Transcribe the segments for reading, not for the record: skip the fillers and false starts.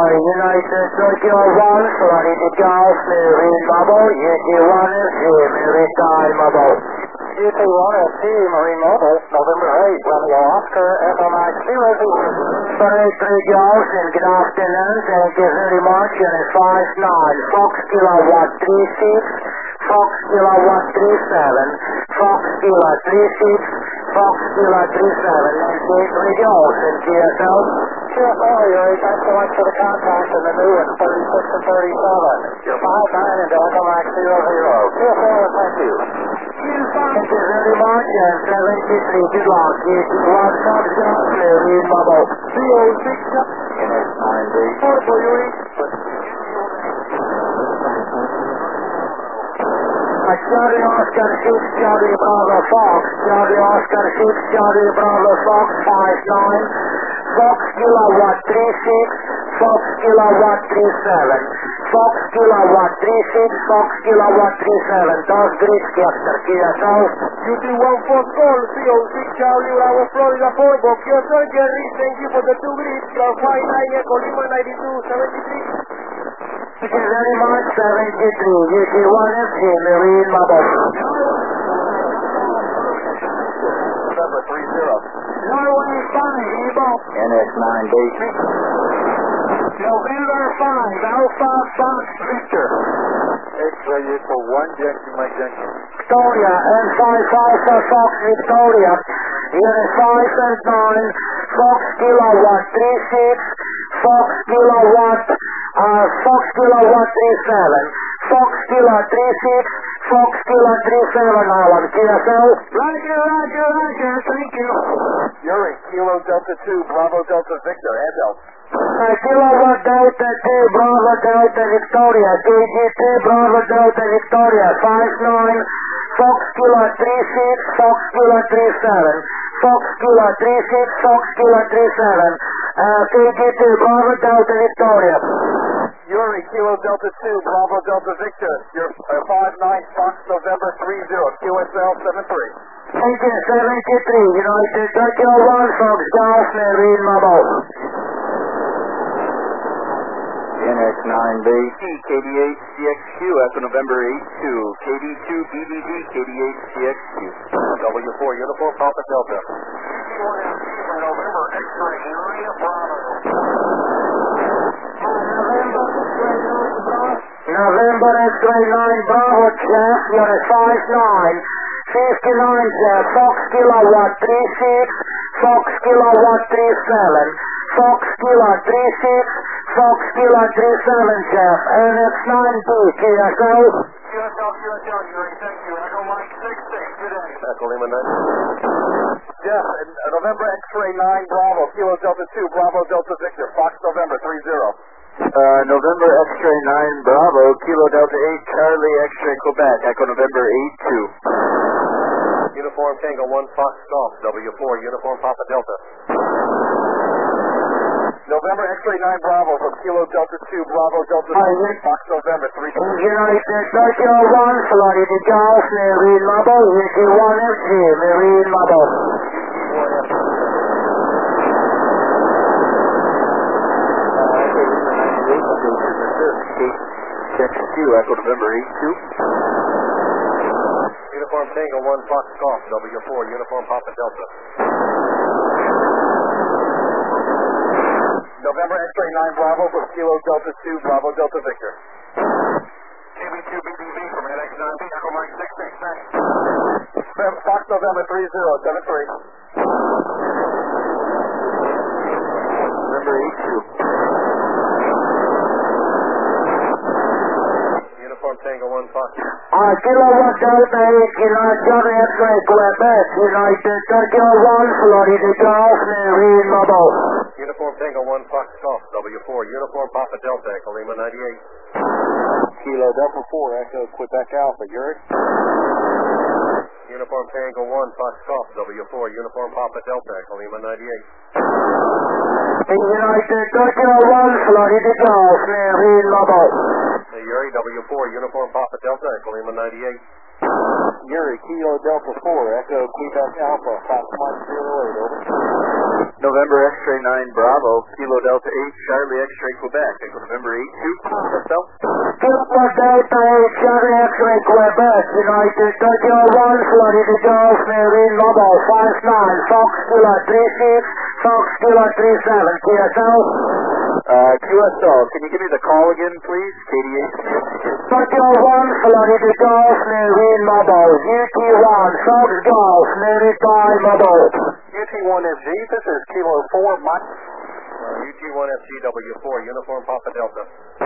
United Tokyo 1, Florida Golf, Marine Mobile, UT1 FG, Marine Time Mobile. UT1 FG, Marine Mobile, November 8, Romeo Oscar, FMI 00. Sunday 3 Golf, and good afternoon, thank you very much, Unit 59, Fox Kilowatt 36, Fox Kilowatt 37, Fox Kilo 36, Fox Kilo 37, and 3 Golf, and QSL. QSL, Yuri, thanks so much for the contact and the new one, 36 and 37. You're 59 and Delta Max 00. QSL, thank you. Thank you very much, and 73, good luck. UT1 Fox Golf, Marine Mobile. 306, NX9B. Portable, Yuri. Charlie Oscar 6, Charlie Bravo Fox, Charlie Oscar 6, Charlie Bravo Fox 59, Fox Kilowatt 36, Fox Kilowatt 37, Fox Kilowatt 36, Fox Kilowatt 37, dos Gris Cluster, QSL. UT1 Fox Call, 306, Charlie Bravo Florida Portable, QSL, Jerry, thank you for the 2 grids, 59, Echo Lima 92, 73. Thank you very much, 73, UT1 FG, Marine Mobile. November 30. Norway 5, Evo. NX9B. November 5, Alpha Fox Victor. X-ray Echo 1, Junction, my junction. Victoria, and 5 Alpha Fox Victoria. Unit 5 and 9, Fox Kilowatt 36, Fox Kilowatt 37, Fox Kilo 36, Fox Kilo 37, Alan, QSL. Roger, thank you. Yuri, Kilo Delta 2, Bravo Delta Victor, Adult. Kilowatt Delta 2, Bravo Delta Victoria, KG2, Bravo Delta Victoria, 59, Fox Kilo 36, Fox Kilo 37, Fox Kilo 36, Fox Kilo 37, KG2, Bravo Delta Victoria. Yuri, Kilo Delta 2, Bravo Delta Victor, you're 59, Fox November 30, QSL 73. Thank you, 73, United Tokyo 1, Fox Golf, Marine Mobile. NX9B. KD8 CXQ after November 82. KD2 BBD, KD8 CXQ. W4 Uniform Papa Delta. November X-ray, Yuri, Bravo. November X-ray 9, Bravo Jeff, Unit 59, 59 Jeff, Fox Kilowatt 36, Fox Kilowatt 37, Fox Kilo 36, Fox Kilo 37 Jeff, NX9B, QSL. QSL, Yuri, thank you. Echo Mike 66, good day. Echo Lima 9. Jeff, November X-ray 9, Bravo, Kilo Delta 2, Bravo Delta Victor, Fox November 30. November X-ray 9 Bravo, Kilo Delta 8, Charlie X-ray Quebec, Echo November 82. Uniform Tango 1 Fox Golf, W4 Uniform Papa Delta. November X-ray 9 Bravo from Kilo Delta 2, Bravo Delta 3, Fox November 3. United Tokyo 1, Florida Golf, Marine Mobile, UT1 FG, Marine Mobile. XQ, Echo November 82. Uniform Tango 1 Fox Golf, W4 Uniform Papa Delta. November X-ray 9 Bravo from Kilo Delta 2, Bravo Delta Victor. KB2 BBV from NX9B, Echo Mike 66, thanks. Fox November 3073. November 82. Uniform Tango 1 Fox. Kilowatt Delta 8, John X-ray Quebec, United Tokyo 1, Florida Golf, Marine Mobile. Uniform Tango 1 Fox Golf, W4 Uniform Papa Delta, Echo Lima 98. Kilo Delta 4, Echo Quebec Alpha, Yuri. Uniform Tango 1 Fox Golf, W4 Uniform Papa Delta, Echo Lima 98. United Tokyo 1, Florida Golf, Marine Mobile. Yuri, W4 Uniform Papa Delta, Echo Lima 98. Yuri, Kilo Delta 4, Echo Quebec Alpha, Fox Mike 08, over. November X-ray 9 Bravo, Kilo Delta 8, Charlie X-ray Quebec, Echo November 8-2, yourself? Kilo Delta 8, Charlie X-ray Quebec, United Tokyo 1, Florida Golf, Marine Mobile 59, Fox Kilo 36, Fox Kilo 37, QSL. QSL, can you give me the call again, please? KDH. Tokyo 1, Florida Golf, Marine Mobile, UT1, Fox Golf, Maritime Mobile. UT1FG, this is Kilo 4, Mike. UT1FGW4, Uniform Papa Delta.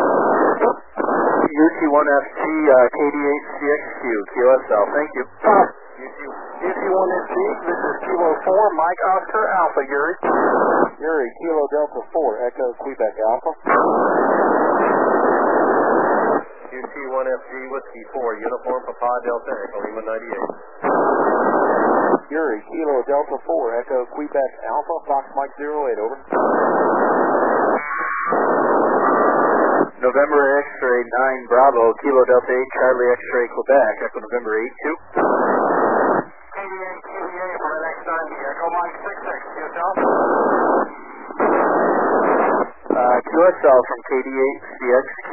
UT1FG, KDH CXQ, QSL, thank you. UT1FG, this is Kilo 4, Mike Oscar Alpha, Yuri. Yuri, Kilo Delta 4, Echo Quebec Alpha. UT1FG, Whiskey 4, Uniform Papa Delta, Echo Lima 98. Yuri, Kilo Delta 4, Echo Quebec Alpha, Fox Mike 08, over. November X-ray 9 Bravo, Kilo Delta 8, Charlie X-ray Quebec, Echo November 8-2. KDA, QVA from NX90, Echo Mike 66, QSL. QSL from KD8 CXQ.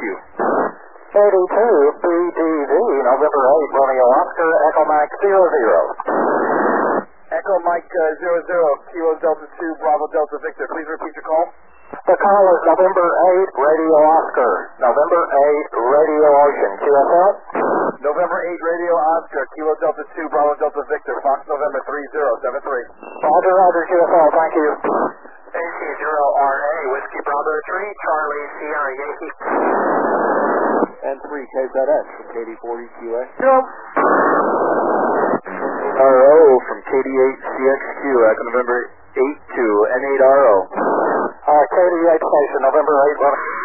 82 BDV, November 8, Romeo Oscar, Echo Mike 00. Echo Mike 00, Kilo Delta 2, Bravo Delta Victor. Please repeat your call. The call is November 8, Radio Oscar. November 8, Radio Ocean, QSL. November 8, Radio Oscar, Kilo Delta 2, Bravo Delta Victor, Fox November 3073. Roger, Roger, QSL, thank you. AC0RA, Whiskey Bravo 3, Charlie Sierra Yankee. And 3 KZX from KD40QA. RO from KD8 CXQ, Echo November 8-2, N8RO. KD8 station, November 8,